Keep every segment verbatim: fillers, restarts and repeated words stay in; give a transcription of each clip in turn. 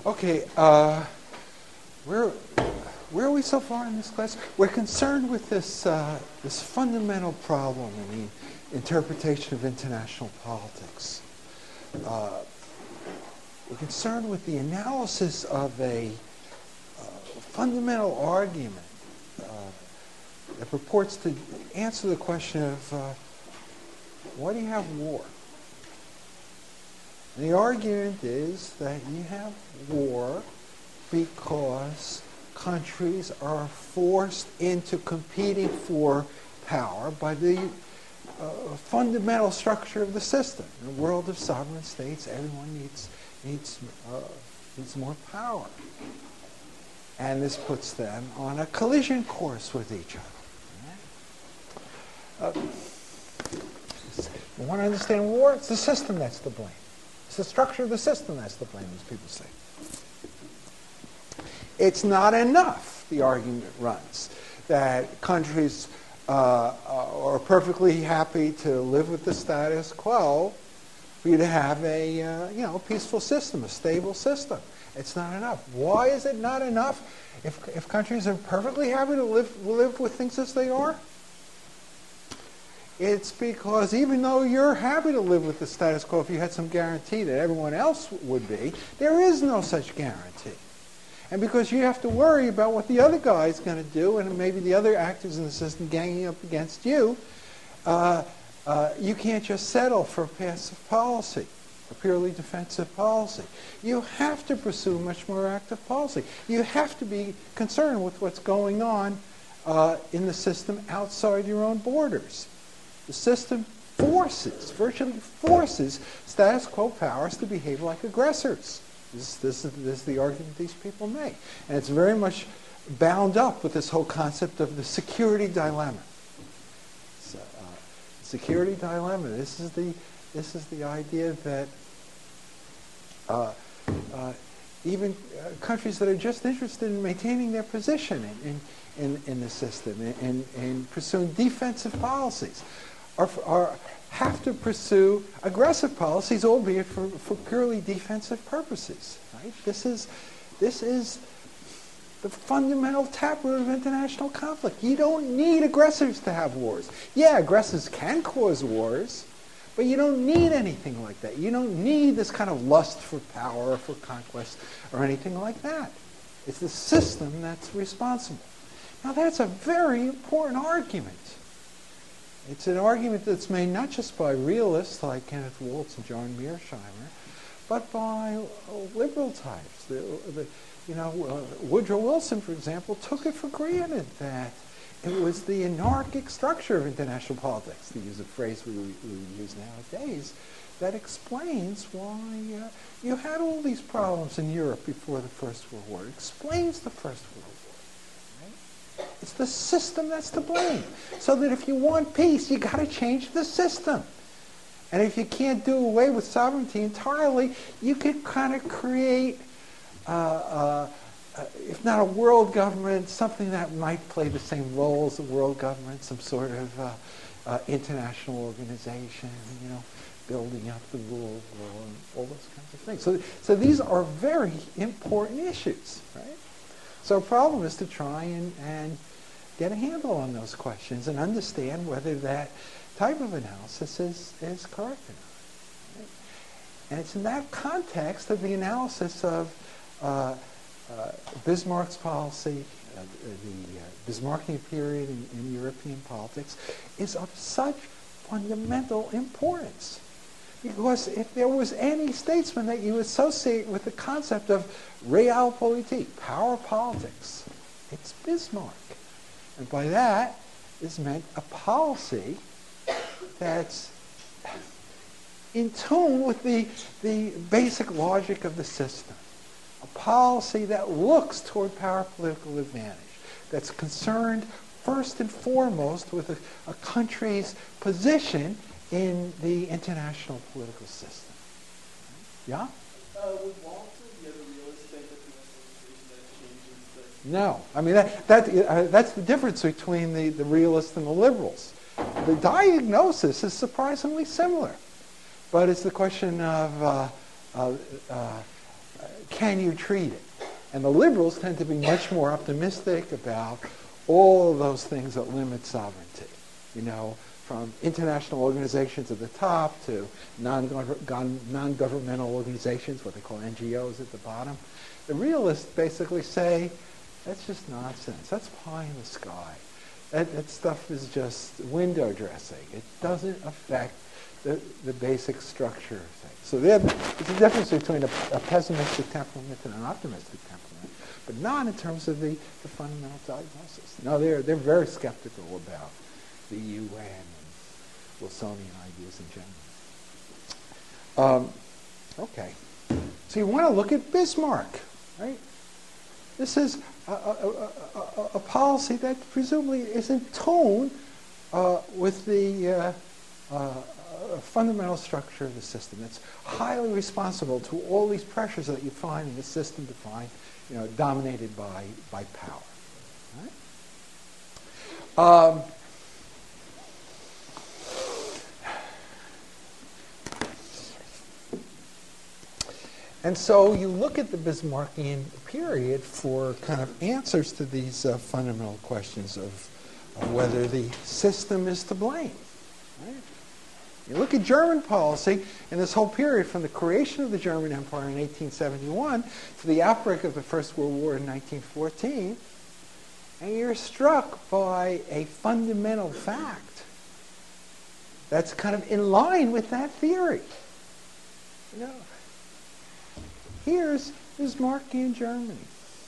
Okay, uh, where, where are we so far in this class? We're concerned with this, uh, this fundamental problem in the interpretation of international politics. Uh, we're concerned with the analysis of a uh, fundamental argument uh, that purports to answer the question of uh, why do you have war? And the argument is that you have war because countries are forced into competing for power by the uh, fundamental structure of the system. In a world of sovereign states, everyone needs needs uh, needs more power, and this puts them on a collision course with each other. Uh, you want to understand war? It's the system that's to blame. It's the structure of the system that's to blame, as people say. It's not enough, the argument runs, that countries uh, are perfectly happy to live with the status quo for you to have a uh, you know peaceful system, a stable system. It's not enough. Why is it not enough? If if countries are perfectly happy to live live with things as they are, it's because even though you're happy to live with the status quo, if you had some guarantee that everyone else would be, there is no such guarantee. And because you have to worry about what the other guy is going to do, and maybe the other actors in the system ganging up against you, uh, uh, you can't just settle for passive policy, a purely defensive policy. You have to pursue much more active policy. You have to be concerned with what's going on uh, in the system outside your own borders. The system forces, virtually forces, status quo powers to behave like aggressors. This, this, is, this is the argument these people make. And it's very much bound up with this whole concept of the security dilemma. So, uh, security dilemma. This is the, this is the idea that uh, uh, even uh, countries that are just interested in maintaining their position in, in, in, in the system and, and, and pursuing defensive policies Are, are, have to pursue aggressive policies, albeit for, for purely defensive purposes. Right? This is, this is the fundamental taproot of international conflict. You don't need aggressors to have wars. Yeah, aggressors can cause wars, but you don't need anything like that. You don't need this kind of lust for power or for conquest or anything like that. It's the system that's responsible. Now, that's a very important argument. It's an argument that's made not just by realists like Kenneth Waltz and John Mearsheimer, but by liberal types. The, the, you know, uh, Woodrow Wilson, for example, took it for granted that it was the anarchic structure of international politics, to use a phrase we, we use nowadays, that explains why uh, you had all these problems in Europe before the First World War. It explains the First World War. It's the system that's to blame. So that if you want peace, you got to change the system. And if you can't do away with sovereignty entirely, you could kind of create, uh, uh, uh, if not a world government, something that might play the same role as a world government, some sort of uh, uh, international organization, you know, building up the rule of law and all those kinds of things. So, so these are very important issues, right? So the problem is to try and, and get a handle on those questions and understand whether that type of analysis is, is correct or not. Right? And it's in that context of the analysis of uh, uh, Bismarck's policy, uh, the uh, Bismarckian period in, in European politics, is of such fundamental importance. Because if there was any statesman that you associate with the concept of realpolitik, power politics, it's Bismarck. And by that is meant a policy that's in tune with the, the basic logic of the system. A policy that looks toward power political advantage, that's concerned first and foremost with a, a country's position in the international political system. Yeah? Uh, would Walter, the other realist, think that the institution that changes the... No. I mean, that, that, uh, that's the difference between the, the realists and the liberals. The diagnosis is surprisingly similar. But it's the question of, uh, uh, uh, can you treat it? And the liberals tend to be much more optimistic about all of those things that limit sovereignty, you know, from international organizations at the top to non-governmental non-governmental organizations, what they call N G Os at the bottom. The realists basically say, that's just nonsense. That's pie in the sky. That, that stuff is just window dressing. It doesn't affect the, the basic structure of things. So there's a difference between a, a pessimistic temperament and an optimistic temperament, but not in terms of the, the fundamental diagnosis. No, they're, they're very skeptical about the U N and Wilsonian ideas in general. Um, okay. So you want to look at Bismarck, right? This is a, a, a, a, a policy that presumably is in tone uh, with the uh, uh, fundamental structure of the system. It's highly responsible to all these pressures that you find in the system defined, you know, dominated by, by power. Right? Um, And so you look at the Bismarckian period for kind of answers to these uh, fundamental questions of, of whether the system is to blame. Right? You look at German policy in this whole period from the creation of the German Empire in eighteen seventy-one to the outbreak of the First World War in nineteen fourteen, and you're struck by a fundamental fact that's kind of in line with that theory. You know, here's Bismarckian Germany.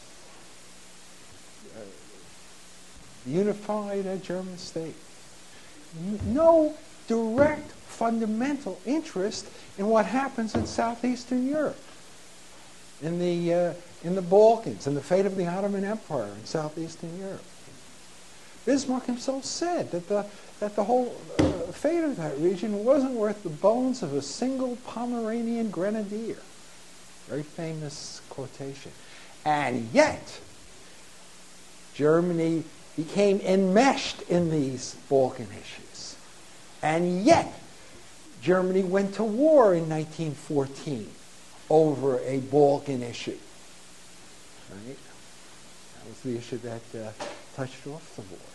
Uh, unified uh, German state. N- no direct fundamental interest in what happens in southeastern Europe, in the, uh, in the Balkans, in the fate of the Ottoman Empire in southeastern Europe. Bismarck himself said that the, that the whole uh, fate of that region wasn't worth the bones of a single Pomeranian grenadier. Very famous quotation. And yet, Germany became enmeshed in these Balkan issues. And yet, Germany went to war in nineteen fourteen over a Balkan issue. Right? That was the issue that uh, touched off the war.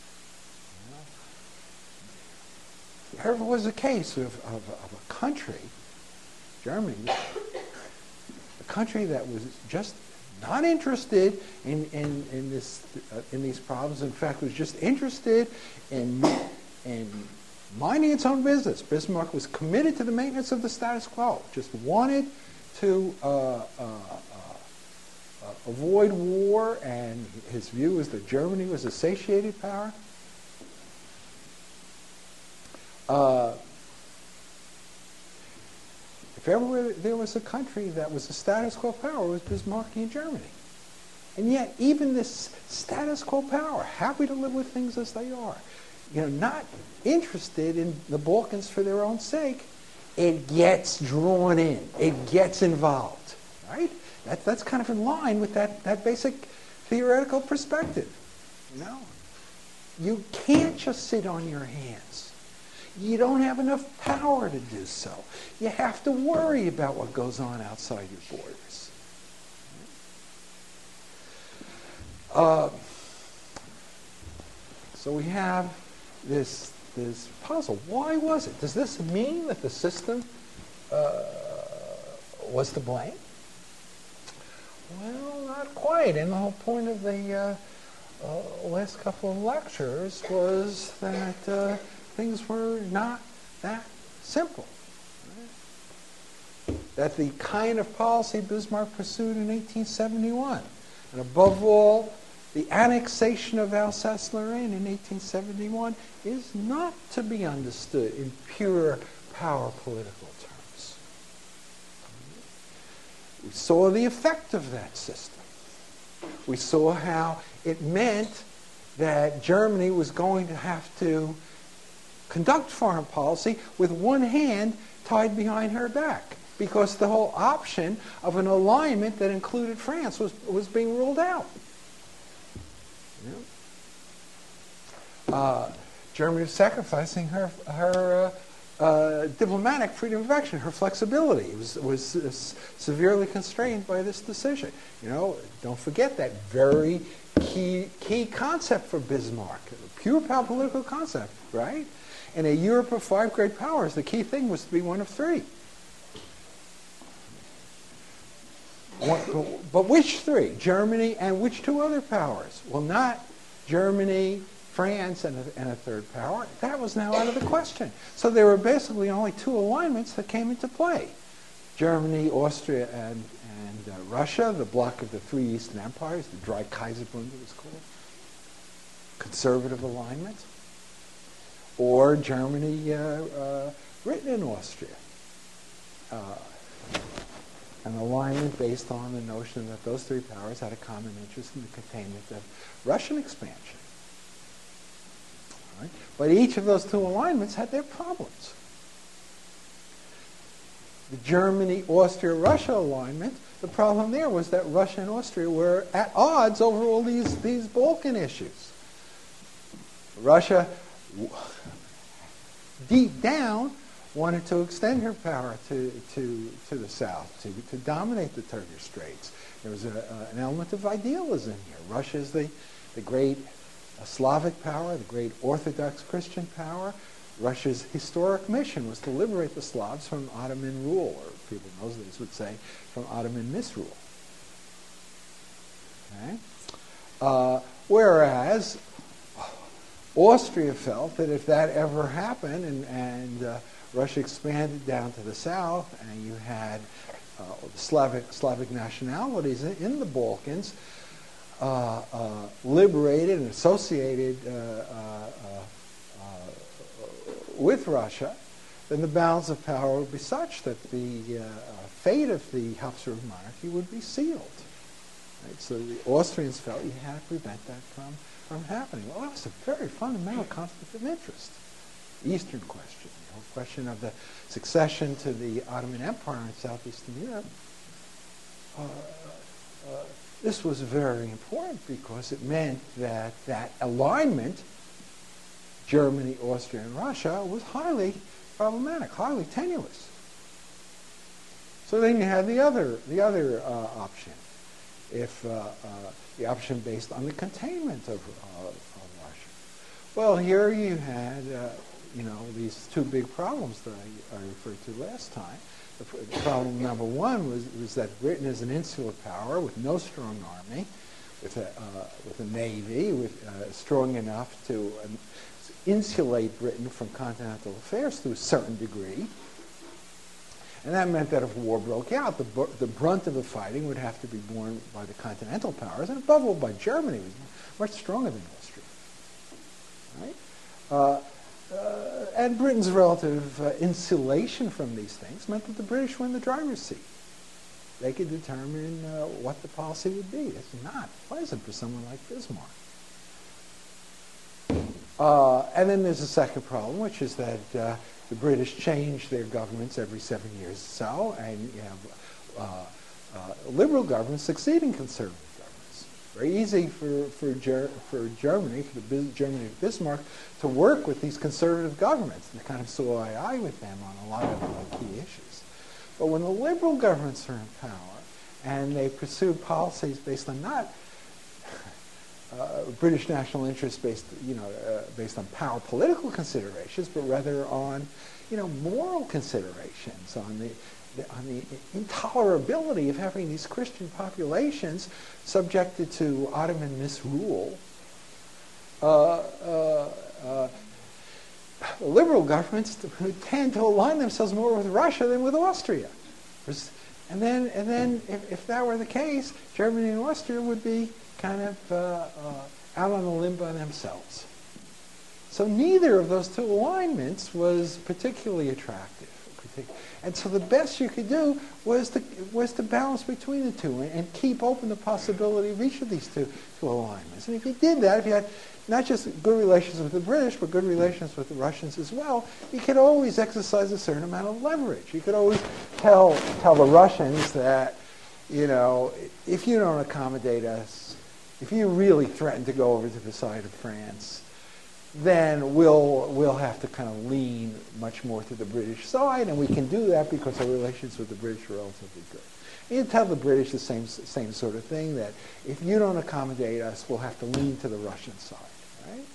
If there ever was a case of, of, of a country, Germany, a country that was just not interested in, in, in, this, uh, in these problems, in fact, was just interested in, in minding its own business. Bismarck was committed to the maintenance of the status quo, just wanted to uh, uh, uh, uh, avoid war, and his view was that Germany was a satiated power. Uh, if ever there was a country that was a status quo power, it was Bismarckian Germany. And yet, even this status quo power, happy to live with things as they are, you know, not interested in the Balkans for their own sake, it gets drawn in, it gets involved, right? That, that's kind of in line with that, that basic theoretical perspective, you know? You can't just sit on your hands. You don't have enough power to do so. You have to worry about what goes on outside your borders. Uh, so we have this, this puzzle. Why was it? Does this mean that the system uh, was to blame? Well, not quite. And the whole point of the uh, uh, last couple of lectures was that uh, things were not that simple. Right? That the kind of policy Bismarck pursued in eighteen seventy-one, and above all, the annexation of Alsace-Lorraine in eighteen seventy-one, is not to be understood in pure power political terms. We saw the effect of that system. We saw how it meant that Germany was going to have to conduct foreign policy with one hand tied behind her back, because the whole option of an alignment that included France was, was being ruled out. Uh, Germany was sacrificing her, her uh, uh, diplomatic freedom of action, her flexibility was, was uh, severely constrained by this decision. You know, don't forget that very key, key concept for Bismarck, pure power political concept, right? In a Europe of five great powers, the key thing was to be one of three. One, but, but which three? Germany and which two other powers? Well, not Germany, France, and a, and a third power. That was now out of the question. So there were basically only two alignments that came into play. Germany, Austria, and, and uh, Russia, the bloc of the three Eastern empires, the Dreikaiserbund it was called. Conservative alignment. Or Germany, uh, uh, Britain, and Austria. Uh, an alignment based on the notion that those three powers had a common interest in the containment of Russian expansion. All right? But each of those two alignments had their problems. The Germany, Austria, Russia alignment, the problem there was that Russia and Austria were at odds over all these, these Balkan issues. Russia, deep down, wanted to extend her power to, to, to the south, to, to dominate the Turkish Straits. There was a, uh, an element of idealism here. Russia is the, the great uh, Slavic power, the great Orthodox Christian power. Russia's historic mission was to liberate the Slavs from Ottoman rule, or people in those days would say from Ottoman misrule. Okay? Uh, whereas Austria felt that if that ever happened and, and uh, Russia expanded down to the south and you had uh, Slavic, Slavic nationalities in, in the Balkans uh, uh, liberated and associated uh, uh, uh, with Russia, then the balance of power would be such that the uh, fate of the Habsburg monarchy would be sealed. Right? So the Austrians felt you had to prevent that from, from happening. Well, that's a very fundamental conflict of interest. Eastern question, the whole question of the succession to the Ottoman Empire in southeastern Europe. Uh, uh, this was very important because it meant that that alignment, Germany, Austria, and Russia, was highly problematic, highly tenuous. So then you had the other, the other uh, option, if uh, uh, the option based on the containment of, uh, of Russia. Well, here you had, uh, you know, these two big problems that I, I referred to last time. The, the problem number one was, was that Britain is an insular power with no strong army, with a, uh, with a navy, with uh, strong enough to uh, insulate Britain from continental affairs to a certain degree. And that meant that if war broke out, the, br the brunt of the fighting would have to be borne by the continental powers, and above all by Germany, which was much stronger than Austria. Right? Uh, uh, and Britain's relative uh, insulation from these things meant that the British were in the driver's seat. They could determine uh, what the policy would be. It's not pleasant for someone like Bismarck. Uh, and then there's a second problem, which is that uh, the British change their governments every seven years or so, and you have uh, uh, liberal governments succeeding conservative governments. Very easy for, for, Ger for Germany, for the Bis Germany of Bismarck, to work with these conservative governments and kind of saw eye to eye with them on a lot of uh, key issues. But when the liberal governments are in power and they pursue policies based on not Uh, British national interest based, you know, uh, based on power political considerations, but rather on, you know, moral considerations, on the, the on the intolerability of having these Christian populations subjected to Ottoman misrule. Uh, uh, uh, liberal governments tend to align themselves more with Russia than with Austria, and then and then if, if that were the case, Germany and Austria would be kind of uh, uh, out on a limb by themselves. So neither of those two alignments was particularly attractive. And so the best you could do was to, was to balance between the two and, and keep open the possibility of each of these two, two alignments. And if you did that, if you had not just good relations with the British, but good relations with the Russians as well, you could always exercise a certain amount of leverage. You could always tell, tell the Russians that, you know, if you don't accommodate us, if you really threaten to go over to the side of France, then we'll we'll have to kind of lean much more to the British side, and we can do that because our relations with the British are relatively good. And you tell the British the same same sort of thing, that if you don't accommodate us, we'll have to lean to the Russian side, right?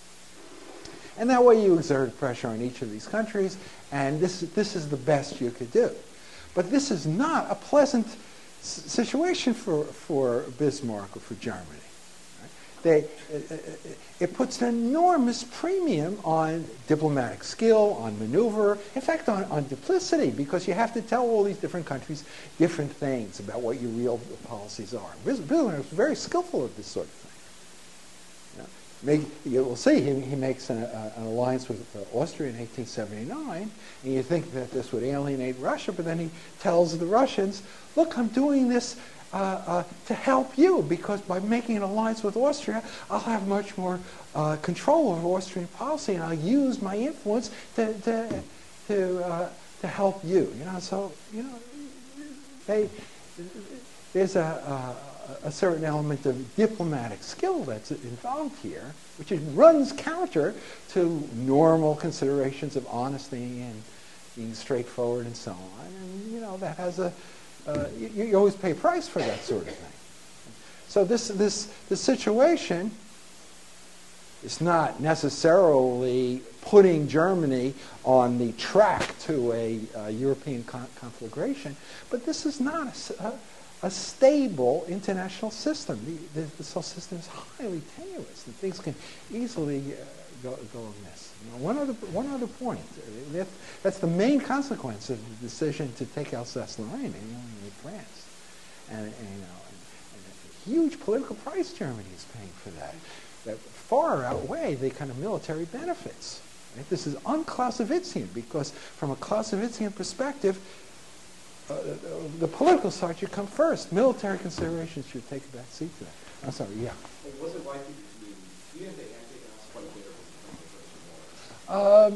And that way you exert pressure on each of these countries, and this this is the best you could do. But this is not a pleasant s- situation for for Bismarck or for Germany. They, it puts an enormous premium on diplomatic skill, on maneuver, in fact, on, on duplicity, because you have to tell all these different countries different things about what your real policies are. Bismarck was very skillful at this sort of thing. You know, make, you will see he, he makes an, uh, an alliance with uh, Austria in eighteen seventy-nine, and you think that this would alienate Russia, but then he tells the Russians, look, I'm doing this Uh, uh, to help you, because by making an alliance with Austria, I'll have much more uh, control over Austrian policy, and I'll use my influence to to to, uh, to help you. You know, so you know, they there's a, a a certain element of diplomatic skill that's involved here, which is, runs counter to normal considerations of honesty and being straightforward and so on. And you know, that has a Uh, you, you always pay a price for that sort of thing. So this this the situation is not necessarily putting Germany on the track to a uh, European con- conflagration, but this is not a, a, a stable international system. The, the, this whole system is highly tenuous, and things can easily uh, go, go amiss. You know, one other one other point. That, that's the main consequence of the decision to take Alsace-Lorraine and alienate France, and, and you know, and, and a huge political price Germany is paying for that, that far outweigh the kind of military benefits. Right? This is un-Clausewitzian, because from a Clausewitzian perspective, uh, the political side should come first. Military considerations should take a back seat to that. I'm sorry. Yeah. It wasn't likely to be. You have the anti-Alsace quite a bit. Um,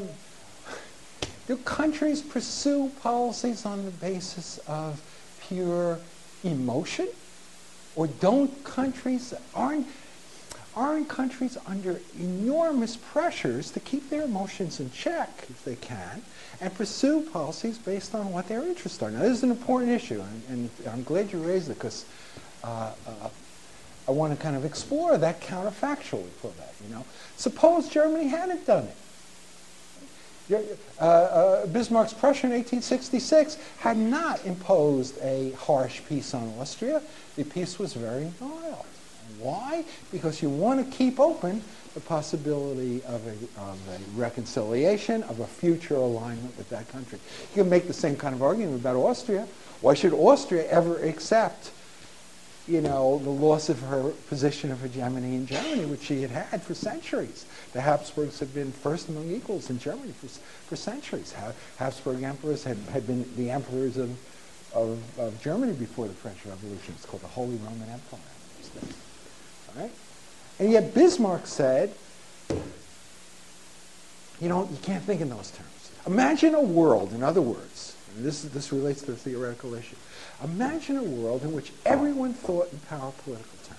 do countries pursue policies on the basis of pure emotion? Or don't countries, aren't, aren't countries under enormous pressures to keep their emotions in check, if they can, and pursue policies based on what their interests are? Now, this is an important issue, and, and I'm glad you raised it, because uh, uh, I want to kind of explore that counterfactually for that, you know. Suppose Germany hadn't done it. Uh, uh, Bismarck's Prussia in eighteen sixty-six had not imposed a harsh peace on Austria. The peace was very mild. Why? Because you want to keep open the possibility of a, of a reconciliation, of a future alignment with that country. You can make the same kind of argument about Austria. Why should Austria ever accept, you know, the loss of her position of hegemony in Germany, which she had had for centuries? The Habsburgs had been first among equals in Germany for, for centuries. Ha- Habsburg emperors had, had been the emperors of, of, of Germany before the French Revolution. It's called the Holy Roman Empire. All right? And yet Bismarck said, you know, you can't think in those terms. Imagine a world, in other words, and this, this relates to the theoretical issue. Imagine a world in which everyone thought in power political terms.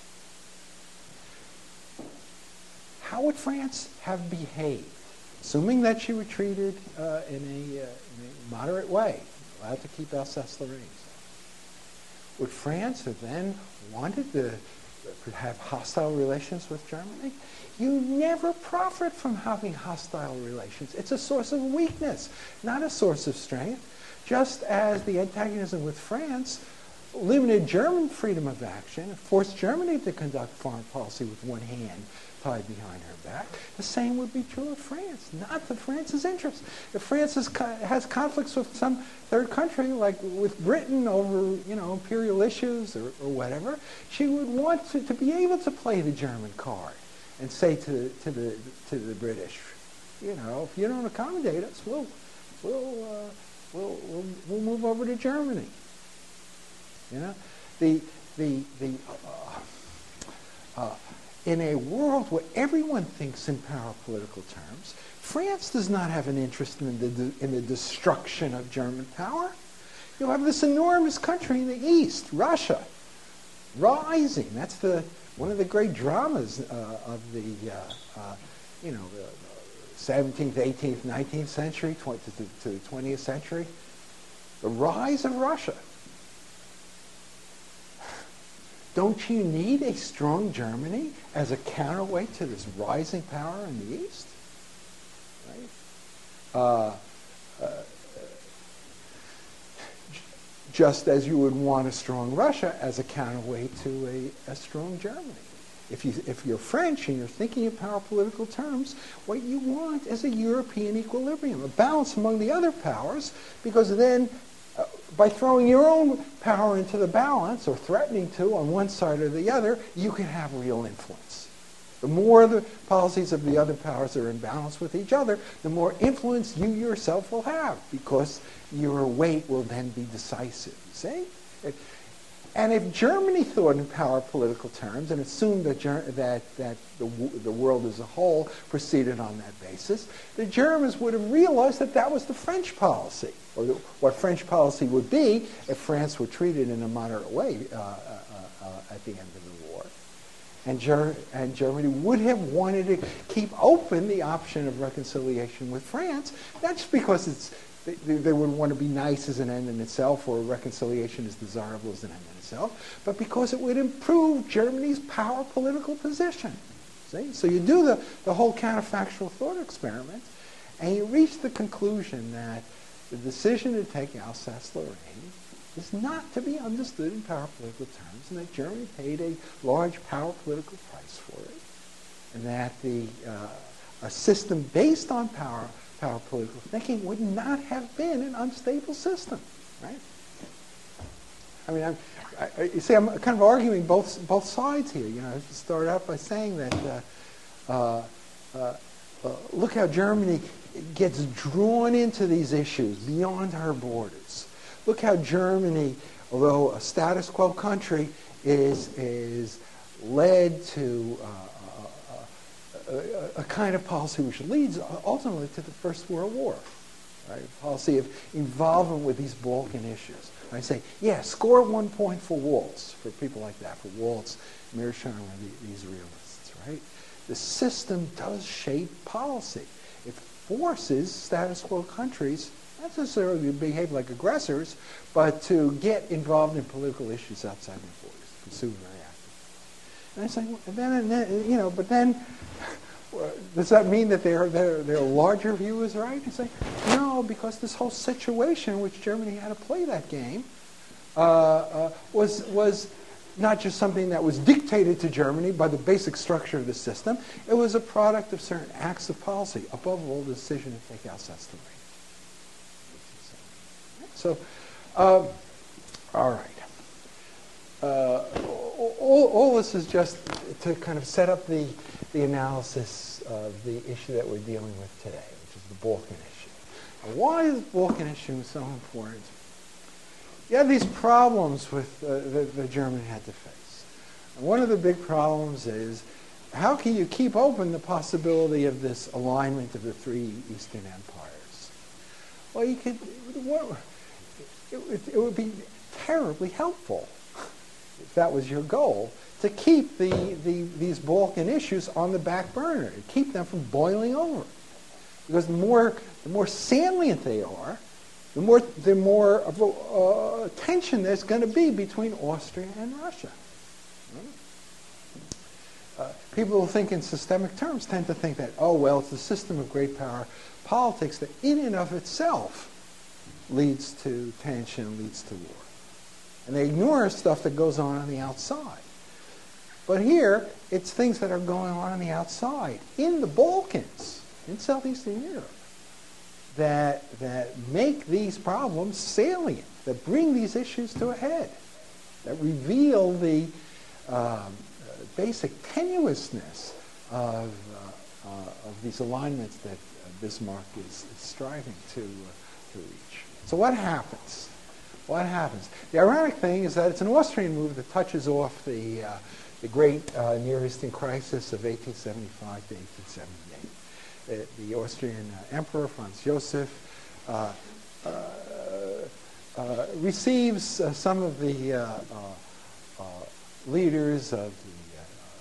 How would France have behaved, assuming that she retreated uh, in, a, uh, in a moderate way, allowed to keep Alsace-Lorraine? Would France have then wanted to have hostile relations with Germany? You never profit from having hostile relations. It's a source of weakness, not a source of strength. Just as the antagonism with France limited German freedom of action, forced Germany to conduct foreign policy with one hand tied behind her back, the same would be true of France, not to France's interest. If France is, has conflicts with some third country, like with Britain over, you know, imperial issues or, or whatever, she would want to, to be able to play the German card and say to, to, the, to the British, you know, if you don't accommodate us, we'll, we'll, uh, we'll, we'll, we'll move over to Germany. You know, the, the, the, uh, uh, in a world where everyone thinks in power political terms, France does not have an interest in the, in the destruction of German power. You have this enormous country in the East, Russia, rising. That's the one of the great dramas uh, of the uh, uh, you know, the seventeenth, eighteenth, nineteenth century to, to the twentieth century, the rise of Russia. Don't you need a strong Germany as a counterweight to this rising power in the East? Right? Uh, uh, just as you would want a strong Russia as a counterweight to a, a strong Germany. If, you, if you're French and you're thinking in power political terms, what you want is a European equilibrium, a balance among the other powers, because then uh, by throwing your own power into the balance, or threatening to on one side or the other, you can have real influence. The more the policies of the other powers are in balance with each other, the more influence you yourself will have, because your weight will then be decisive. See? It, And if Germany thought in power political terms and assumed that, Ger that, that the, the world as a whole proceeded on that basis, the Germans would have realized that that was the French policy, or the, what French policy would be if France were treated in a moderate way uh, uh, uh, at the end of the war. And, Ger and Germany would have wanted to keep open the option of reconciliation with France, not just because it's They, they would want to be nice as an end in itself, or reconciliation is desirable as an end in itself, but because it would improve Germany's power political position. See? So you do the, the whole counterfactual thought experiment, and you reach the conclusion that the decision to take Alsace-Lorraine is not to be understood in power political terms, and that Germany paid a large power political price for it, and that the uh, a system based on power power political thinking would not have been an unstable system, right? I mean, I'm, I, you see, I'm kind of arguing both both sides here. You know, I start out by saying that uh, uh, uh, uh, look how Germany gets drawn into these issues beyond her borders. Look how Germany, although a status quo country, is is led to Uh, A, a kind of policy which leads ultimately to the First World War, right? A policy of involvement with these Balkan issues. I say, yeah, score one point for Waltz, for people like that, for Waltz, Mearsheimer, the, these realists, right? The system does shape policy. It forces status quo countries, not necessarily to behave like aggressors, but to get involved in political issues outside their borders, pursue very actively. And I say, well, and then, and then, you know, but then, does that mean that their, their, their larger view is right? You say, no, because this whole situation in which Germany had to play that game uh, uh, was, was not just something that was dictated to Germany by the basic structure of the system. It was a product of certain acts of policy, above all the decision to take Alsace-Lorraine. So, uh, all right. Uh, all, all this is just to kind of set up the, the analysis of the issue that we're dealing with today, which is the Balkan issue. Now, why is the Balkan issue so important? You have these problems with uh, that, that Germany had to face. And one of the big problems is, how can you keep open the possibility of this alignment of the three Eastern empires? Well, you could. What, it, it, it would be terribly helpful, if that was your goal, to keep the, the, these Balkan issues on the back burner, to keep them from boiling over. Because the more, the more salient they are, the more, the more of a, uh, tension there's going to be between Austria and Russia. Uh, people who think in systemic terms tend to think that, oh, well, it's the system of great power politics that in and of itself leads to tension, leads to war. And they ignore stuff that goes on on the outside. But here, it's things that are going on on the outside, in the Balkans, in southeastern Europe, that, that make these problems salient, that bring these issues to a head, that reveal the um, basic tenuousness of, uh, uh, of these alignments that uh, Bismarck is, is striving to, uh, to reach. So what happens? What happens? The ironic thing is that it's an Austrian move that touches off the, uh, the great uh, Near Eastern crisis of eighteen seventy-five to eighteen seventy-eight. The, the Austrian uh, Emperor, Franz Joseph, uh, uh, uh, receives uh, some of the uh, uh, uh, leaders of the uh,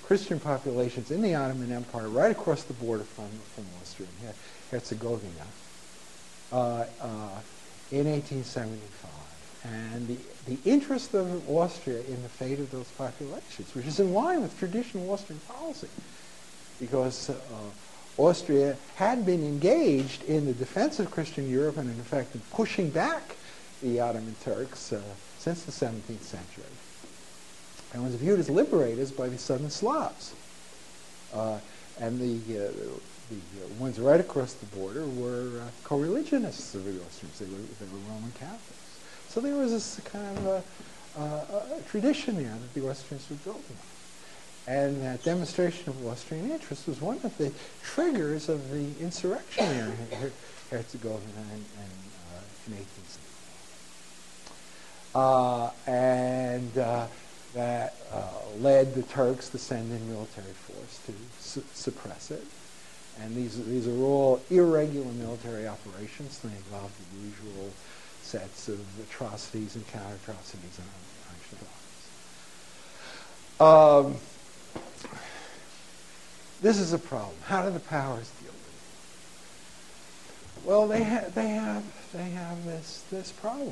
Christian populations in the Ottoman Empire right across the border from, from Austria and Herzegovina uh, uh, in eighteen seventy-five. And the, the interest of Austria in the fate of those populations, which is in line with traditional Austrian policy, because uh, Austria had been engaged in the defense of Christian Europe and, in effect, in pushing back the Ottoman Turks uh, since the seventeenth century, and was viewed as liberators by the Southern Slavs. Uh, and the, uh, the uh, ones right across the border were uh, co-religionists of the Austrians. They were, they were Roman Catholics. So there was this kind of a, a, a tradition there that the Austrians were building on. And that demonstration of Austrian interest was one of the triggers of the insurrection there in Herzegovina in, in, uh, in eighteen seventy. Uh, and uh, that uh, led the Turks to send in military force to su suppress it. And these, these are all irregular military operations. They involve the usual sets of atrocities and counter-atrocities on um, This is a problem. How do the powers deal with it? Well, they, ha they have, they have this, this problem.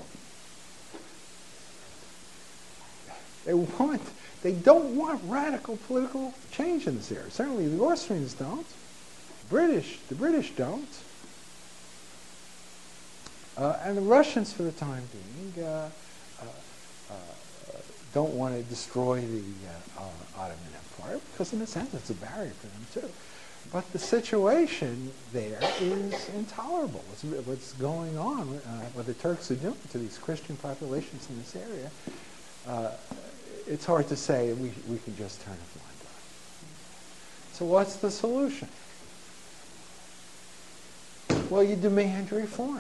They want, they don't want radical political change in this area. Certainly the Austrians don't. British, the British don't. Uh, and the Russians, for the time being, uh, uh, uh, don't want to destroy the uh, uh, Ottoman Empire, because in a sense it's a barrier for them too. But the situation there is intolerable. What's, what's going on, uh, what the Turks are doing to these Christian populations in this area, uh, it's hard to say we, we can just turn a blind eye. So what's the solution? Well, you demand reform.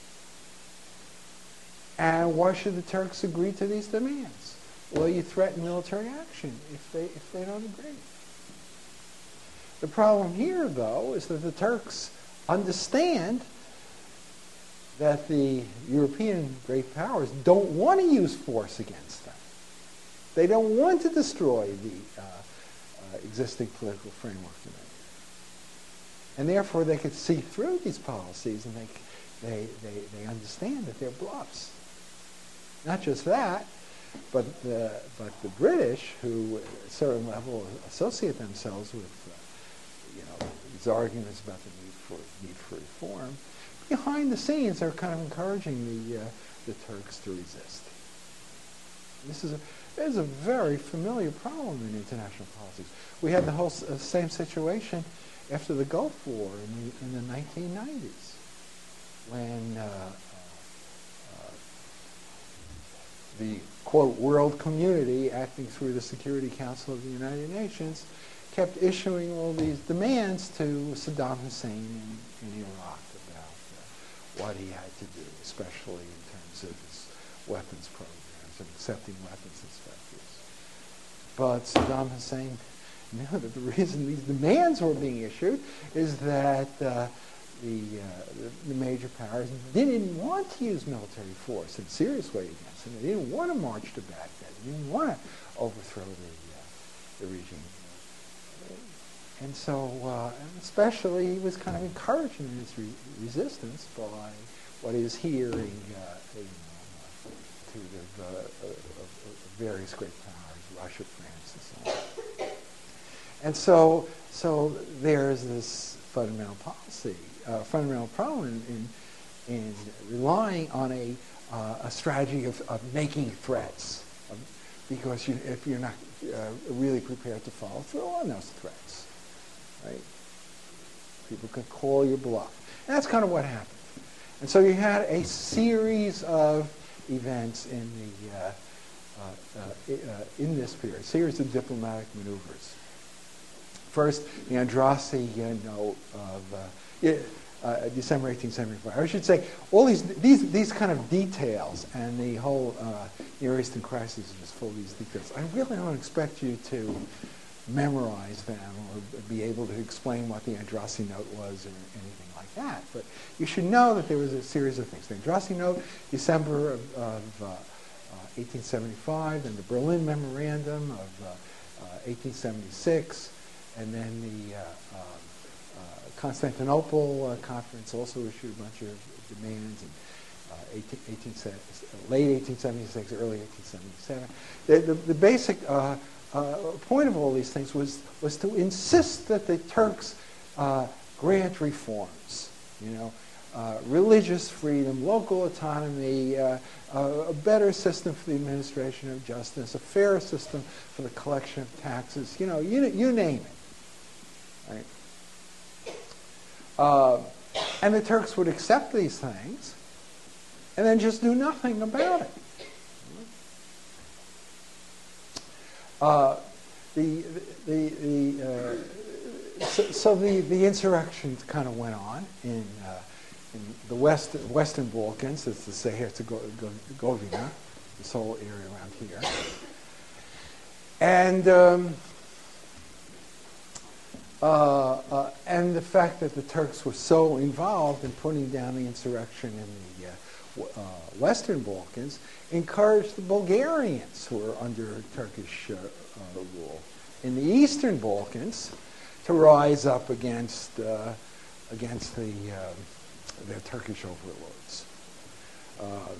And why should the Turks agree to these demands? Well, you threaten military action if they, if they don't agree. The problem here, though, is that the Turks understand that the European great powers don't want to use force against them. They don't want to destroy the uh, uh, existing political framework for them. And therefore, they could see through these policies, and they, they, they, they understand that they're bluffs. Not just that, but the, but the British, who at a certain level associate themselves with uh, you know, these arguments about the need for, need for reform, behind the scenes are kind of encouraging the, uh, the Turks to resist. This is, a, this is a very familiar problem in international politics. We had the whole uh, same situation after the Gulf War in the, in the nineteen nineties, when uh, the, quote, world community, acting through the Security Council of the United Nations, kept issuing all these demands to Saddam Hussein in, in Iraq about uh, what he had to do, especially in terms of his weapons programs and accepting weapons inspectors. But Saddam Hussein knew that the reason these demands were being issued is that uh, The, uh, the, the major powers didn't want to use military force in a serious way against him. They didn't want to march to Baghdad. They didn't want to overthrow the, uh, the regime. And so, uh, especially, he was kind of encouraging his re resistance by what he was hearing uh, you know, to the uh, uh, various great powers, Russia, France, and so on. And so, so there's this fundamental policy. Uh, fundamental problem in, in, in relying on a, uh, a strategy of, of making threats, um, because you, if you're not uh, really prepared to follow through on those threats, right? People can call your bluff. And that's kind of what happened. And so you had a series of events in the uh, uh, uh, uh, in this period, a series of diplomatic maneuvers. First, the Andrassy uh, note of uh, Yeah, uh, December eighteen seventy-five. I should say all these these these kind of details, and the whole uh, Near Eastern crisis is just full of these details. I really don't expect you to memorize them or be able to explain what the Andrassy note was or anything like that. But you should know that there was a series of things. The Andrassy note, December of, of uh, uh, eighteen seventy-five, and the Berlin Memorandum of uh, eighteen seventy-six, and then the uh, uh, uh, Constantinople uh, Conference also issued a bunch of demands. And, uh, eighteen, eighteen, late eighteen seventy-six, early eighteen seventy-seven. The, the, the basic uh, uh, point of all these things was was to insist that the Turks uh, grant reforms. You know. Uh, religious freedom, local autonomy, uh, uh, a better system for the administration of justice, a fairer system for the collection of taxes, you know, you, you name it. Right? Uh, and the Turks would accept these things and then just do nothing about it. Uh, the, the, the, uh, so, so the, the insurrection kind of went on in uh, in the West, Western Balkans, it's the Sahel-Herzegovina, this whole area around here. And um, uh, uh, and the fact that the Turks were so involved in putting down the insurrection in the uh, uh, Western Balkans encouraged the Bulgarians, who were under Turkish uh, uh, rule, in the Eastern Balkans to rise up against uh, against the uh, their Turkish overlords. Uh,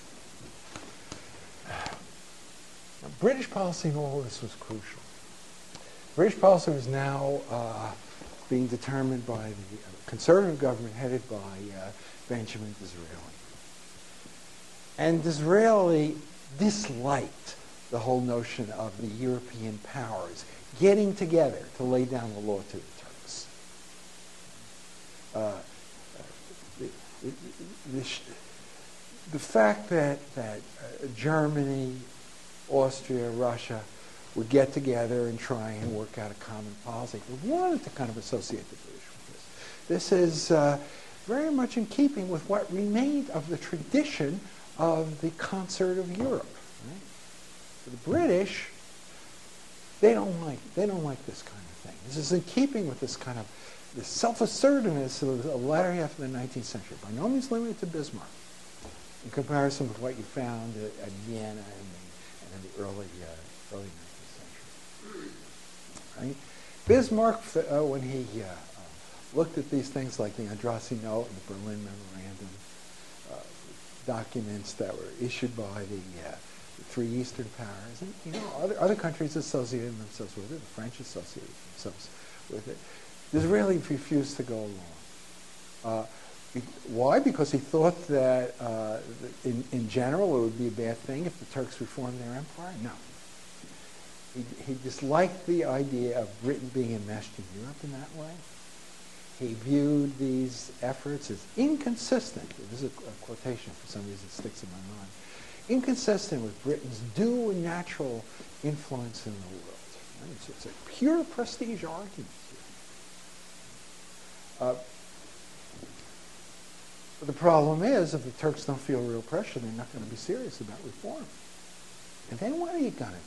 British policy in all this was crucial. British policy was now uh, being determined by the conservative government headed by uh, Benjamin Disraeli. And Disraeli disliked the whole notion of the European powers getting together to lay down the law to the Turks. Uh, The, the, the fact that, that uh, Germany, Austria, Russia would get together and try and work out a common policy. We wanted to kind of associate the British with this. This is uh, very much in keeping with what remained of the tradition of the concert of Europe. Right? For the British, they don't like they don't like this kind of thing. This is in keeping with this kind of the self-assertiveness of the latter half of the nineteenth century, by no means limited to Bismarck, in comparison with what you found at, at Vienna and, the, and in the early uh, early nineteenth century. Right? Bismarck, uh, when he uh, uh, looked at these things like the Andrassy Note and the Berlin Memorandum, uh, documents that were issued by the, uh, the three Eastern powers, and you know other other countries associated themselves with it. The French associated themselves with it. Disraeli refused to go along. Uh, be, why? Because he thought that uh, in, in general it would be a bad thing if the Turks reformed their empire? No. He, he disliked the idea of Britain being enmeshed in Europe in that way. He viewed these efforts as inconsistent. This is a, a quotation for some reason it sticks in my mind. Inconsistent with Britain's due and natural influence in the world. Right? It's, it's a pure prestige argument. Uh, but the problem is, if the Turks don't feel real pressure, they're not going to be serious about reform. And then what are you going to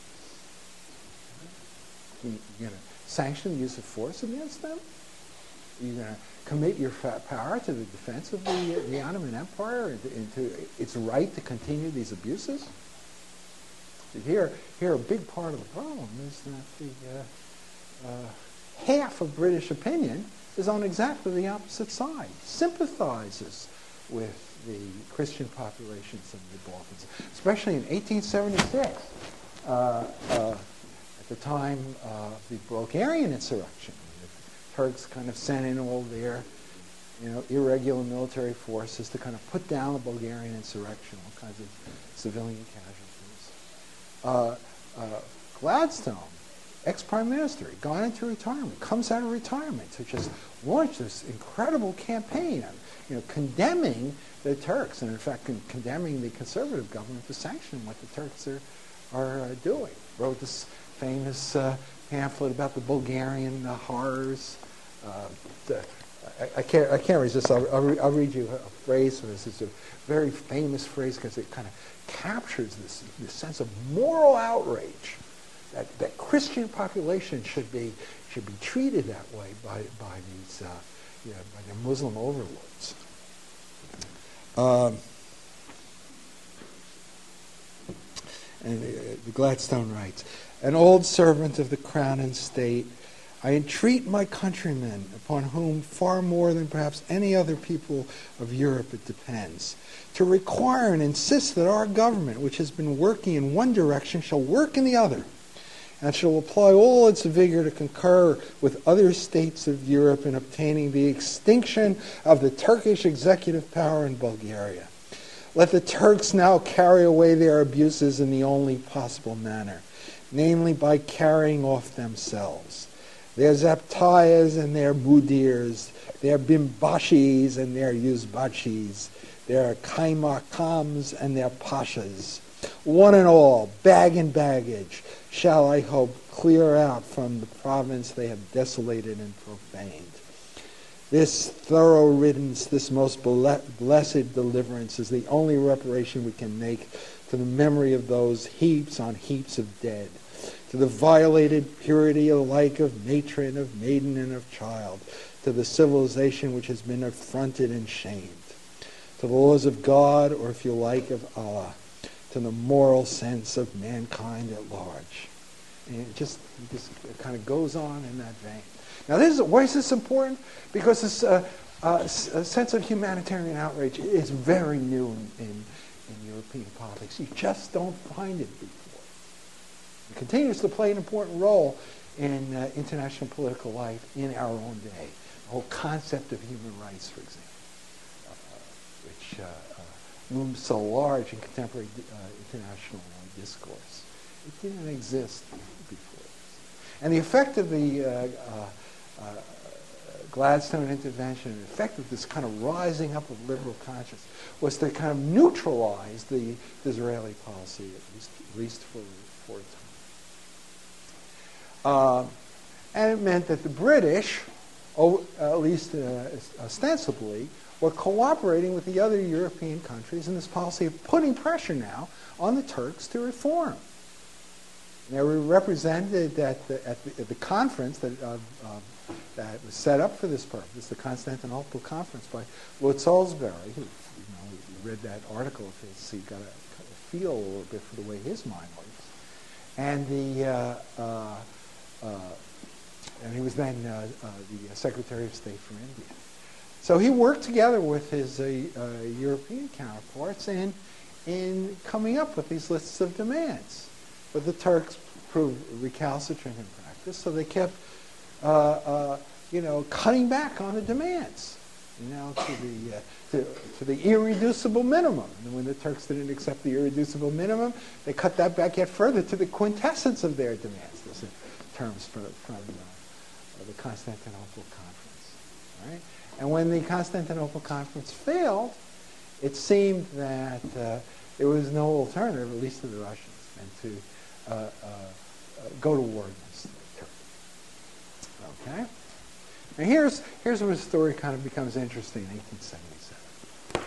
do? You, you're going to sanction the use of force against them? You're going to commit your power to the defense of the, the Ottoman Empire and to, and to its right to continue these abuses? Here, here, a big part of the problem is that the uh, uh, half of British opinion is on exactly the opposite side, sympathizes with the Christian populations of the Balkans, especially in eighteen seventy-six, uh, uh, at the time of the Bulgarian insurrection. The Turks kind of sent in all their, you know, irregular military forces to kind of put down the Bulgarian insurrection, all kinds of civilian casualties. Uh, uh, Gladstone, ex-prime minister, he gone into retirement, comes out of retirement to just launch this incredible campaign, of, you know, condemning the Turks, and in fact con- condemning the conservative government for sanctioning what the Turks are are uh, doing. Wrote this famous uh, pamphlet about the Bulgarian uh, horrors. Uh, the, I, I can't I can't resist. I'll, I'll, re- I'll read you a phrase from this. It's a very famous phrase because it kind of captures this, this sense of moral outrage. That, that Christian population should be should be treated that way by by these uh, you know, by their Muslim overlords. Um, and uh, Gladstone writes, an old servant of the crown and state, I entreat my countrymen, upon whom far more than perhaps any other people of Europe it depends, to require and insist that our government, which has been working in one direction, shall work in the other, and shall apply all its vigor to concur with other states of Europe in obtaining the extinction of the Turkish executive power in Bulgaria. Let the Turks now carry away their abuses in the only possible manner, namely by carrying off themselves. Their Zaptayas and their Mudirs, their Bimbashis and their Yuzbachis, their Kaimakams and their Pashas, one and all, bag and baggage, shall, I hope, clear out from the province they have desolated and profaned. This thorough riddance, this most blessed deliverance is the only reparation we can make to the memory of those heaps on heaps of dead, to the violated purity alike of matron, of maiden, and of child, to the civilization which has been affronted and shamed, to the laws of God, or if you like, of Allah, to the moral sense of mankind at large. And it just, it just it kind of goes on in that vein. Now, this is, why is this important? Because this uh, uh, a sense of humanitarian outrage is very new in, in, in European politics. You just don't find it before. It continues to play an important role in uh, international political life in our own day. The whole concept of human rights, for example, uh, which uh, uh, looms so large in contemporary uh, international uh, discourse. It didn't exist before. And the effect of the uh, uh, uh, Gladstone intervention, the effect of this kind of rising up of liberal conscience, was to kind of neutralize the Disraeli policy, at least, at least for, for a time. Uh, and it meant that the British, oh, at least uh, ostensibly, were cooperating with the other European countries in this policy of putting pressure now on the Turks to reform. And they were represented at the, at the, at the conference that, uh, uh, that was set up for this purpose, the Constantinople Conference, by Lord Salisbury, who, you know, you read that article of his, so you got a, a feel a little bit for the way his mind works. And the uh, uh, uh, and he was then uh, uh, the Secretary of State for India. So he worked together with his uh, uh, European counterparts in, in coming up with these lists of demands. But the Turks proved recalcitrant in practice, so they kept, uh, uh, you know, cutting back on the demands, you know, to the, uh, to, to the irreducible minimum. And when the Turks didn't accept the irreducible minimum, they cut that back yet further to the quintessence of their demands. Those are terms from, from uh, the Constantinople Conference, all right? And when the Constantinople Conference failed, it seemed that uh, there was no alternative, at least to the Russians, than to uh, uh, uh, go to war against Turkey. Okay? Now here's, here's where the story kind of becomes interesting in eighteen seventy-seven.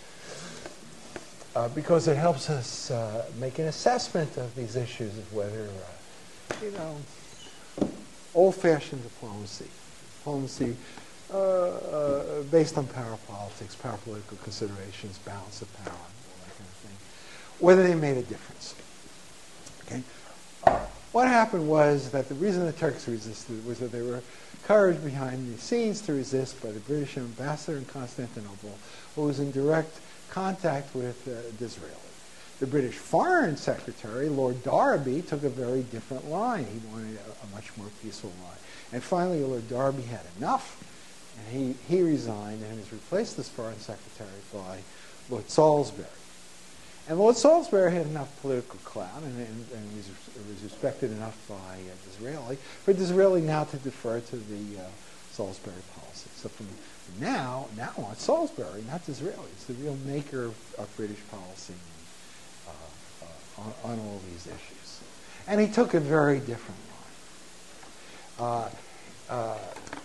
Uh, because it helps us uh, make an assessment of these issues of whether, uh, you know, old-fashioned diplomacy, diplomacy Uh, uh, based on power politics, power political considerations, balance of power, all that kind of thing, whether they made a difference. Okay? Uh, what happened was that the reason the Turks resisted was that they were encouraged behind the scenes to resist by the British ambassador in Constantinople, who was in direct contact with uh, Disraeli. The British Foreign Secretary, Lord Derby, took a very different line. He wanted a, a much more peaceful line. And finally, Lord Derby had enough. And he, he resigned and was replaced as Foreign Secretary by Lord Salisbury. And Lord Salisbury had enough political clout and, and, and was, was respected enough by uh, Disraeli for Disraeli now to defer to the uh, Salisbury policy. So from now, now on, Salisbury, not Disraeli, is the real maker of, of British policy uh, uh, on, on all these issues. And he took a very different line. Uh, uh,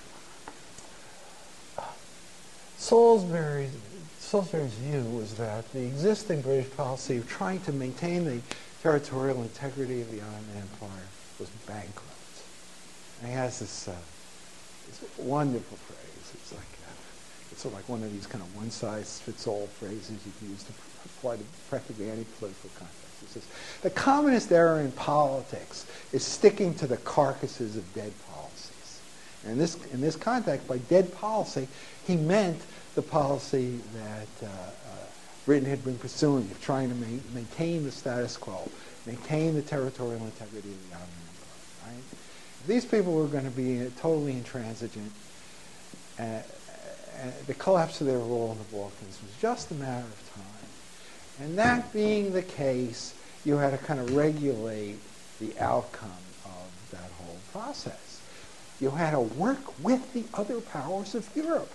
Salisbury's, Salisbury's view was that the existing British policy of trying to maintain the territorial integrity of the Ottoman Empire was bankrupt. And he has this, uh, this wonderful phrase. It's like uh, it's sort of like one of these kind of one-size-fits-all phrases you can use to apply to practically any political context. He says, the commonest error in politics is sticking to the carcasses of dead policies. And in this, in this context, by dead policy, he meant the policy that uh, uh, Britain had been pursuing of trying to ma maintain the status quo, maintain the territorial integrity of the Ottoman Empire. Right? If these people were going to be uh, totally intransigent, uh, uh, the collapse of their role in the Balkans was just a matter of time. And that being the case, you had to kind of regulate the outcome of that whole process. You had to work with the other powers of Europe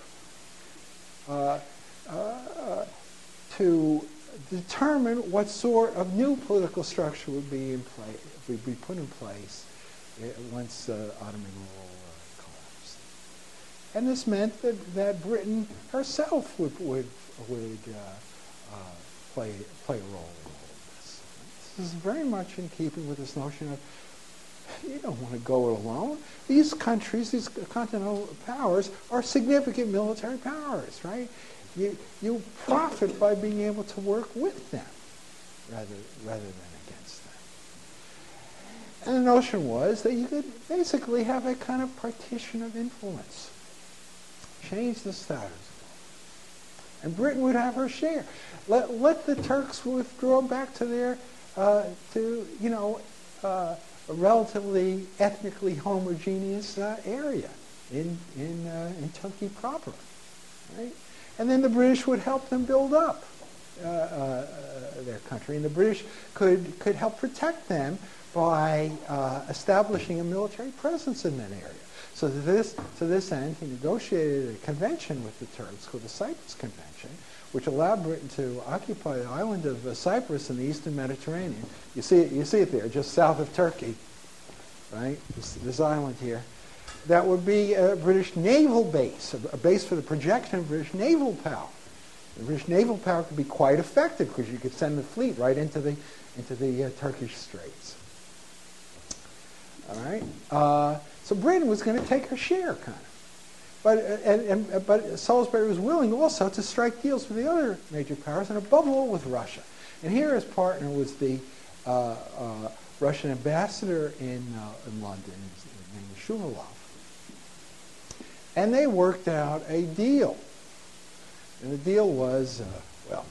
uh, uh, to determine what sort of new political structure would be in place, would be put in place once uh, Ottoman rule uh, collapsed. And this meant that, that Britain herself would would would uh, uh, play play a role in all of this. This is very much in keeping with this notion of you don't want to go it alone. These countries, these continental powers, are significant military powers, right? You you profit by being able to work with them rather rather than against them. And the notion was that you could basically have a kind of partition of influence, change the status quo, and Britain would have her share. Let let the Turks withdraw back to their uh, to you know uh, a relatively ethnically homogeneous uh, area in in uh, in Turkey proper, right? And then the British would help them build up uh, uh, their country, and the British could could help protect them by uh, establishing a military presence in that area. So to this to this end, he negotiated a convention with the Turks called the Cyprus Convention, which allowed Britain to occupy the island of uh, Cyprus in the eastern Mediterranean. You see it, you see it there, just south of Turkey, right? This, this island here. That would be a British naval base, a, a base for the projection of British naval power. The British naval power could be quite effective because you could send the fleet right into the into the uh, Turkish Straits. All right. Uh, so Britain was going to take her share, kind of. But, and, and, but Salisbury was willing also to strike deals with the other major powers, and above all with Russia. And here his partner was the uh, uh, Russian ambassador in, uh, in London, named Shuvalov. And they worked out a deal. And the deal was, uh, well,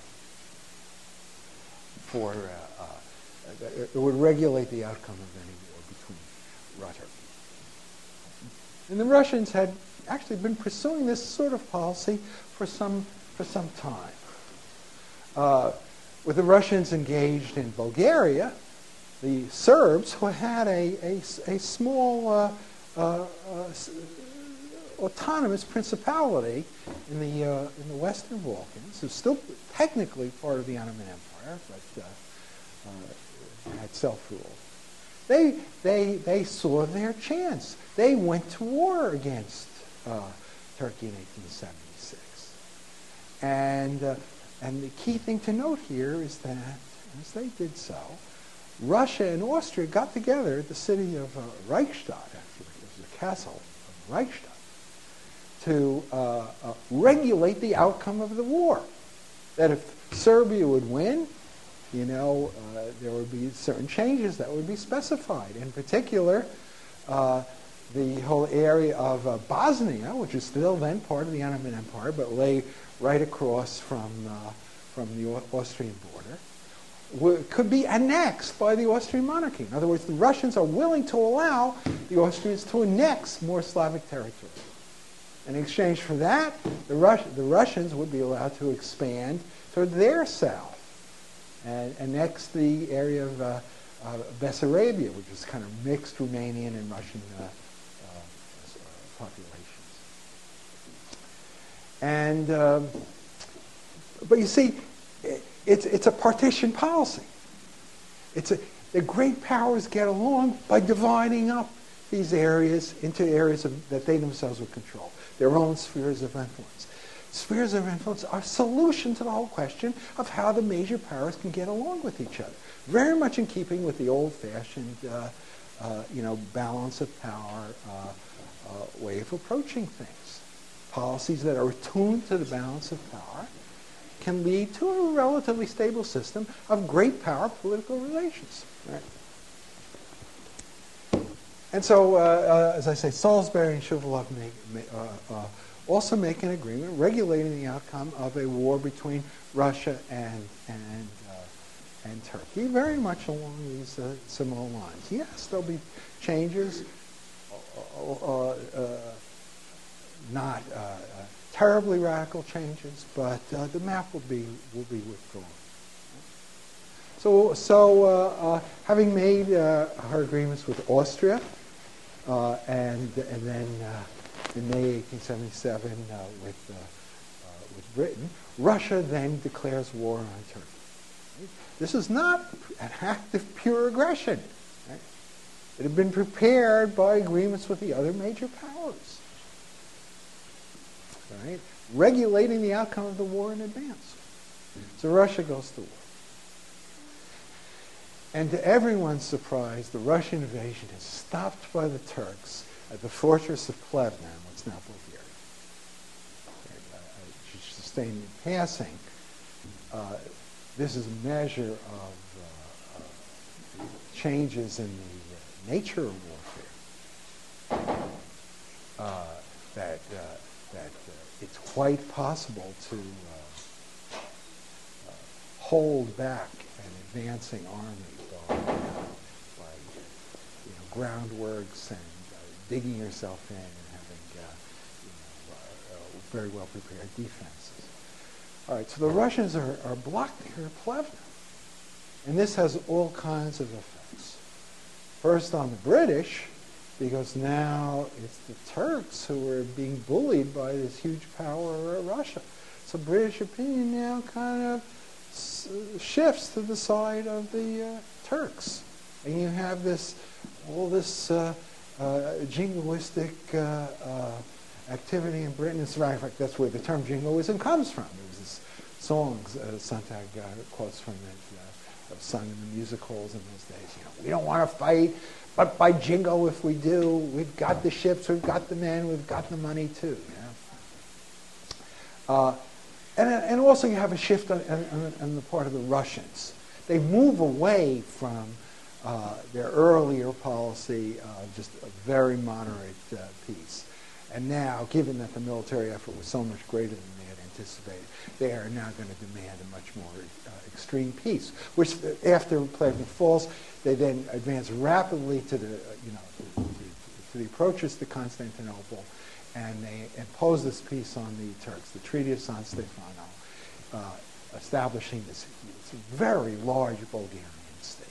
for uh, uh, it would regulate the outcome of any war between Russia. And the Russians had actually been pursuing this sort of policy for some for some time. Uh, with the Russians engaged in Bulgaria, the Serbs, who had a a, a small uh, uh, uh, autonomous principality in the uh, in the Western Balkans, who's still technically part of the Ottoman Empire, but uh, uh, had self-rule. They they they saw their chance. They went to war against uh, Turkey in eighteen seventy-six, and uh, and the key thing to note here is that as they did so, Russia and Austria got together at the city of uh, Reichstadt, actually, it was the castle of Reichstadt, to uh, uh, regulate the outcome of the war. That if Serbia would win, you know, uh, there would be certain changes that would be specified. In particular, uh, the whole area of uh, Bosnia, which is still then part of the Ottoman Empire, but lay right across from uh, from the Austrian border, w could be annexed by the Austrian monarchy. In other words, the Russians are willing to allow the Austrians to annex more Slavic territory. In exchange for that, the, Rus the Russians would be allowed to expand toward their south and annex the area of uh, uh, Bessarabia, which is kind of mixed Romanian and Russian uh, uh, populations. And, um, but you see, it, it's, it's a partition policy. It's a, the great powers get along by dividing up these areas into areas of, that they themselves would control, their own spheres of influence. Spheres of influence are a solution to the whole question of how the major powers can get along with each other. Very much in keeping with the old-fashioned, uh, uh, you know, balance of power uh, uh, way of approaching things. Policies that are attuned to the balance of power can lead to a relatively stable system of great power political relations. Right? And so, uh, uh, as I say, Salisbury and Shuvalov make, make, uh, uh, also make an agreement regulating the outcome of a war between Russia and and uh, and Turkey, very much along these uh, similar lines. Yes, there'll be changes, uh, uh, uh, not uh, uh, terribly radical changes, but uh, the map will be will be withdrawn. So, so uh, uh, having made uh, her agreements with Austria. Uh, and and then uh, in May eighteen seventy-seven uh, with uh, uh, with Britain, Russia then declares war on Turkey. Right? This is not an act of pure aggression. Right? It had been prepared by agreements with the other major powers. Right? Regulating the outcome of the war in advance. So Russia goes to war. And to everyone's surprise, the Russian invasion is stopped by the Turks at the fortress of Plevna, what's now Bulgaria. Uh, sustained in passing, uh, this is a measure of uh, uh, changes in the uh, nature of warfare. Uh, that uh, that uh, it's quite possible to uh, uh, hold back an advancing army. By, uh, by you know, groundworks and uh, digging yourself in and having uh, you know, uh, uh, very well prepared defenses. All right, so the Russians are, are blocked here at Plevna. And this has all kinds of effects. First on the British, because now it's the Turks who are being bullied by this huge power, Russia. So British opinion now kind of s- shifts to the side of the uh, Turks, and you have this, all this uh, uh, jingoistic uh, uh, activity in Britain. As a matter of fact, that's where the term jingoism comes from. There was this song uh, Sontag uh, quotes from that, uh, sung in the music halls in those days. You know, we don't want to fight, but by jingo, if we do, we've got the ships, we've got the men, we've got the money too. You know? uh, and and also you have a shift on, on, on the part of the Russians. They move away from uh, their earlier policy of just a very moderate uh, peace. And now, given that the military effort was so much greater than they had anticipated, they are now going to demand a much more uh, extreme peace, which after Plevna falls, they then advance rapidly to the, uh, you know, to, to the approaches to Constantinople, and they impose this peace on the Turks, the Treaty of San Stefano, uh, establishing this, this very large Bulgarian state.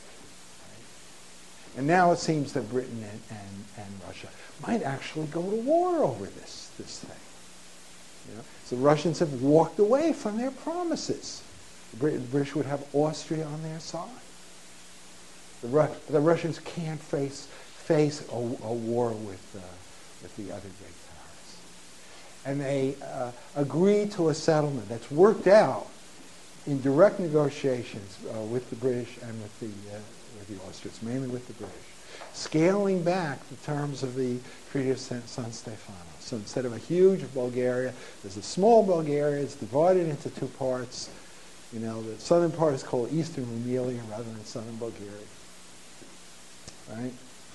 Right? And now it seems that Britain and, and, and Russia might actually go to war over this, this thing. You know? So the Russians have walked away from their promises. The British would have Austria on their side. The, Ru- the Russians can't face, face a, a war with, uh, with the other great powers. And they uh, agree to a settlement that's worked out in direct negotiations uh, with the British and with the, uh, with the Austrians, mainly with the British, scaling back the terms of the Treaty of San Stefano. So instead of a huge Bulgaria, there's a small Bulgaria. It's divided into two parts. You know, the southern part is called Eastern Rumelia rather than southern Bulgaria. Right?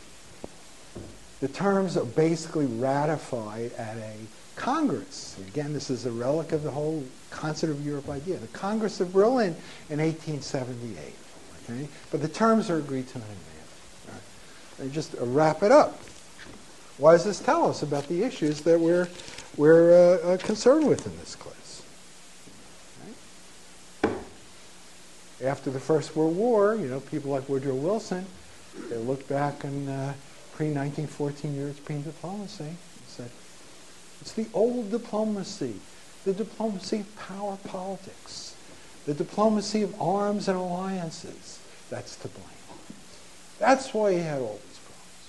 The terms are basically ratified at a Congress. Again, this is a relic of the whole Concert of Europe idea. The Congress of Berlin in eighteen seventy-eight. Okay? But the terms are agreed to in advance. Right? And just uh, wrap it up. What does this tell us about the issues that we're, we're uh, uh, concerned with in this class? Right? After the First World War, you know, people like Woodrow Wilson, they looked back on uh, pre nineteen fourteen European diplomacy and said, it's the old diplomacy, the diplomacy of power politics, the diplomacy of arms and alliances that's to blame. That's why he had all these problems.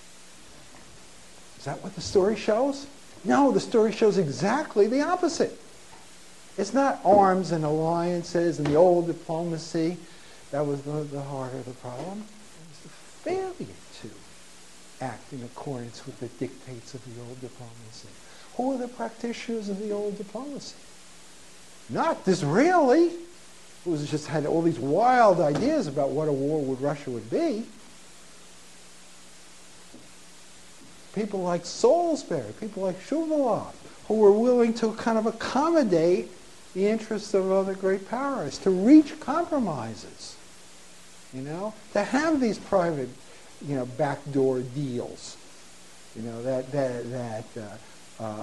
Is that what the story shows? No, the story shows exactly the opposite. It's not arms and alliances and the old diplomacy that was the, the heart of the problem. It was the failure to act in accordance with the dictates of the old diplomacy. Who are the practitioners of the old diplomacy? not Disraeli, who was just had all these wild ideas about what a war with Russia would be. People like Salisbury, people like Shuvaloff, who were willing to kind of accommodate the interests of other great powers, to reach compromises, you know, to have these private, you know, backdoor deals, you know, that that that uh, uh,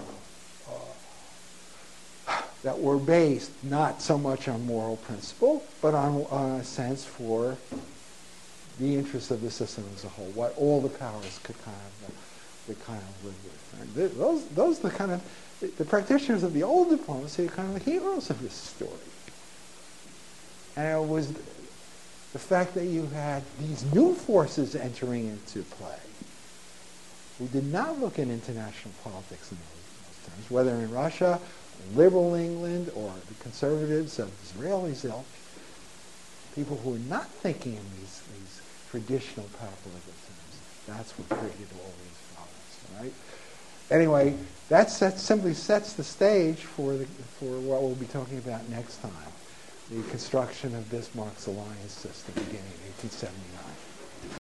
uh, that were based not so much on moral principle, but on, on a sense for the interests of the system as a whole, what all the powers could kind of uh, could kind of live with. And th- those those are the kind of the practitioners of the old diplomacy are kind of the heroes of this story. And it was the fact that you had these new forces entering into play who did not look at international politics in those, those terms, whether in Russia, liberal England, or the conservatives of Disraeli's ilk, people who were not thinking in these, these traditional power political terms. That's what created all these problems, right? Anyway, that set, simply sets the stage for, the, for what we'll be talking about next time, the construction of Bismarck's alliance system beginning in eighteen seventy-nine.